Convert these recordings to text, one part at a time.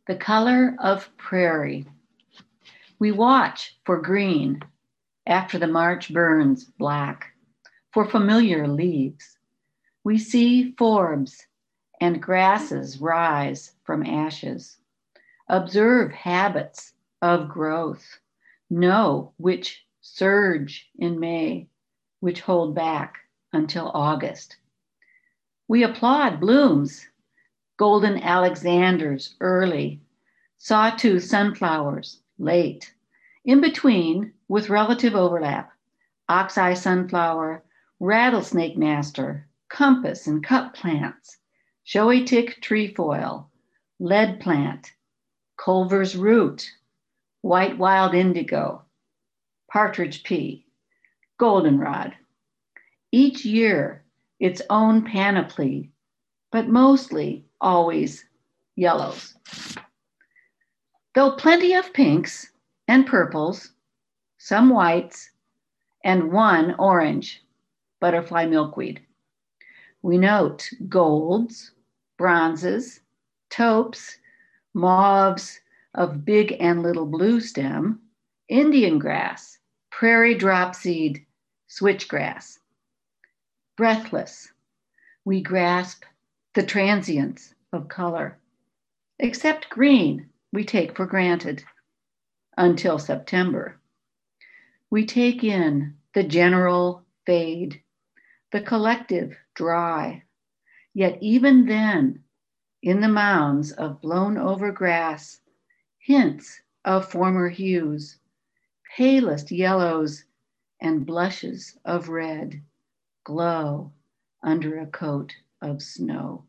The color of prairie. We watch for green after the March burns black, for familiar leaves. We see forbs and grasses rise from ashes. Observe habits of growth. Know which surge in May, which hold back until August. We applaud blooms, golden Alexanders early, sawtooth sunflowers late. In between, with relative overlap, oxeye sunflower, rattlesnake master, compass and cup plants, showy tick trefoil, lead plant, Culver's root, white wild indigo, partridge pea, goldenrod. Each year, its own panoply, but mostly always yellows. Though plenty of pinks and purples, some whites, and one orange, butterfly milkweed. We note golds, bronzes, taupes, mauves of big and little blue stem, Indian grass, prairie dropseed, switchgrass. Breathless, we grasp the transience of color. Except green, we take for granted until September. We take in the general fade, the collective dry. Yet even then, in the mounds of blown over grass, hints of former hues, palest yellows and blushes of red glow under a coat of snow.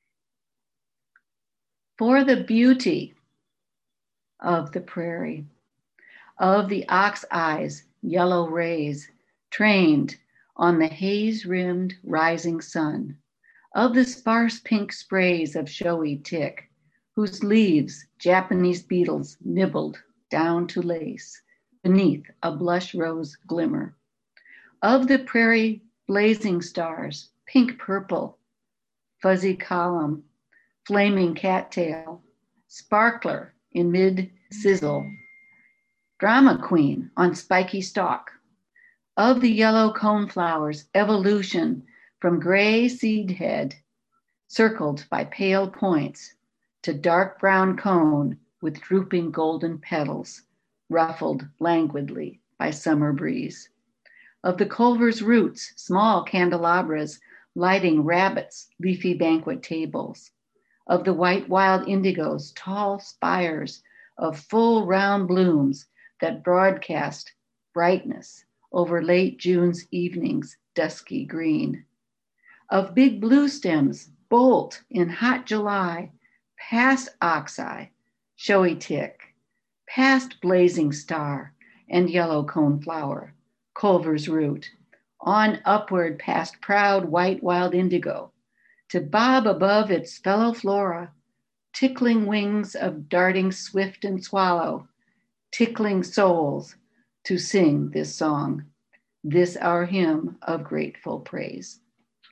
For the beauty of the prairie, of the ox eye's yellow rays trained on the haze-rimmed rising sun, of the sparse pink sprays of showy tick, whose leaves Japanese beetles nibbled down to lace beneath a blush rose glimmer, of the prairie blazing stars, pink purple, fuzzy column, flaming cattail, sparkler in mid-sizzle, drama queen on spiky stalk, of the yellow coneflower's evolution from gray seed head, circled by pale points, to dark brown cone with drooping golden petals, ruffled languidly by summer breeze. Of the Culver's roots, small candelabras lighting rabbits' leafy banquet tables. Of the white wild indigo's tall spires of full round blooms that broadcast brightness over late June's evening's dusky green. Of big blue stems bolt in hot July past oxeye, showy tick, past blazing star and yellow coneflower, Culver's root, on upward past proud white wild indigo, to bob above its fellow flora, tickling wings of darting swift and swallow, tickling souls to sing this song, this our hymn of grateful praise.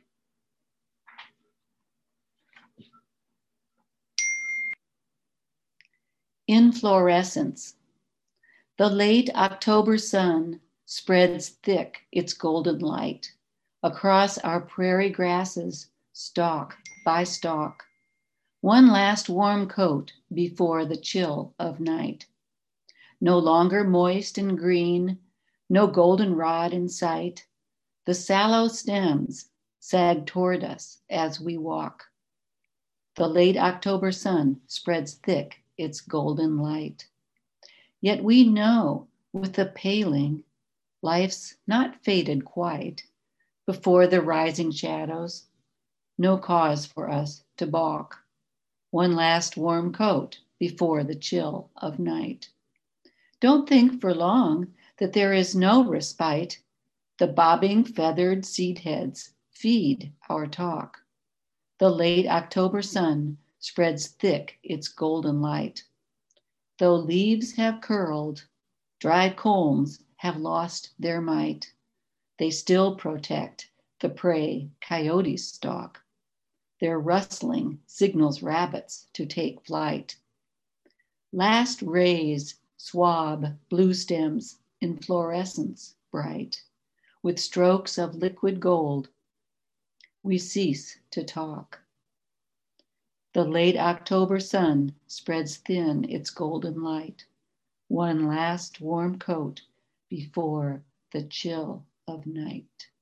Inflorescence. The late October sun spreads thick its golden light across our prairie grasses, stalk by stalk. One last warm coat before the chill of night. No longer moist and green, no goldenrod in sight. The sallow stems sag toward us as we walk. The late October sun spreads thick its golden light. Yet we know with the paling, life's not faded quite. Before the rising shadows, no cause for us to balk. One last warm coat before the chill of night. Don't think for long that there is no respite. The bobbing feathered seed heads feed our talk. The late October sun spreads thick its golden light. Though leaves have curled, dry culms have lost their might. They still protect the prey coyotes stalk. Their rustling signals rabbits to take flight. Last rays swab blue stems in fluorescence bright. With strokes of liquid gold, we cease to talk. The late October sun spreads thin its golden light. One last warm coat before the chill of night.